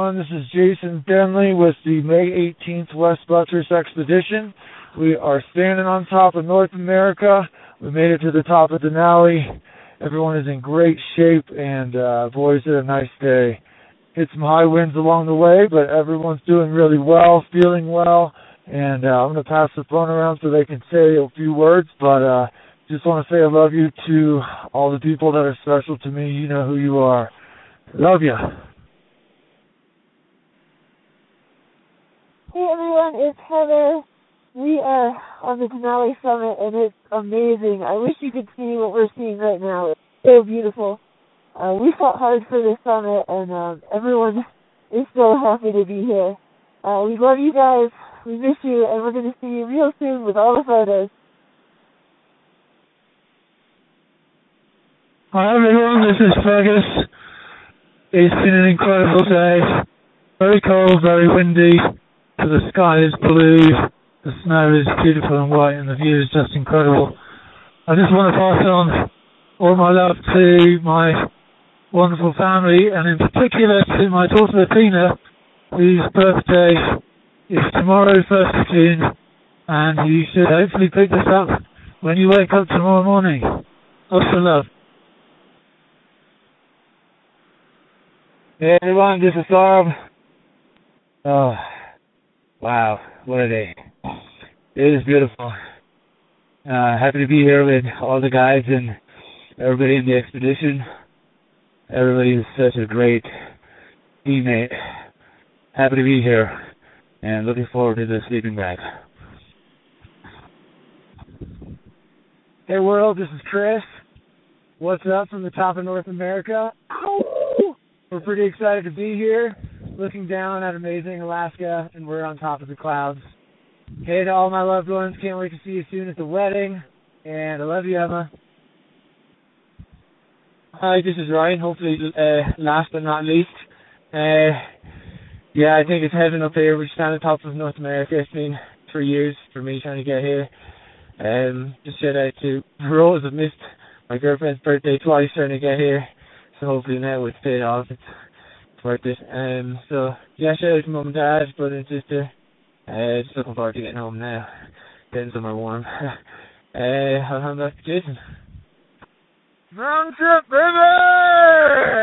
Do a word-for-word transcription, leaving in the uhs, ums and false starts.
everyone. This is Jason Denley with the May eighteenth West Buttress Expedition. We are standing on top of North America. We made it to the top of Denali. Everyone is in great shape, and uh, boys, had a nice day. Hit some high winds along the way, but everyone's doing really well, feeling well, and uh, I'm going to pass the phone around so they can say a few words, but uh, just want to say I love you to all the people that are special to me. You know who you are. Love you. Hey everyone, it's Heather. We are on the Denali Summit, and it's amazing. I wish you could see what we're seeing right now. It's so beautiful. Uh, we fought hard for this summit, and um, everyone is so happy to be here. Uh, we love you guys. We miss you, and we're going to see you real soon with all the photos. Hi everyone, this is Fergus. It's been an incredible day. Very cold, very windy, but the sky is blue, the snow is beautiful and white, and the view is just incredible. I just want to pass on all my love to my wonderful family, and in particular to my daughter Athena, whose birthday is tomorrow, first of June, and you should hopefully pick this up when you wake up tomorrow morning. Lots of love. Hey everyone, this is Sarb. Oh, wow, what a day. It is beautiful. Uh, happy to be here with all the guys and everybody in the expedition. Everybody is such a great teammate. Happy to be here and looking forward to the sleeping bag. Hey world, this is Chris. What's up from the top of North America? Ow! We're pretty excited to be here, looking down at amazing Alaska, and we're on top of the clouds. Hey to all my loved ones, can't wait to see you soon at the wedding, and I love you, Emma. Hi, this is Ryan, hopefully uh, last but not least. Uh, yeah, I think it's heaven up here. We're standing on top of North America. It's been three years for me trying to get here. Um, just shout out to Rose. I've missed my girlfriend's birthday twice trying to get here. So hopefully now it's paid off. It's, it's worth it. Um, so yeah, shout out to mum and dad, brother and sister. Uh, just looking forward to getting home now, getting somewhere warm. uh, I'll hand back to Jason. Round trip, baby!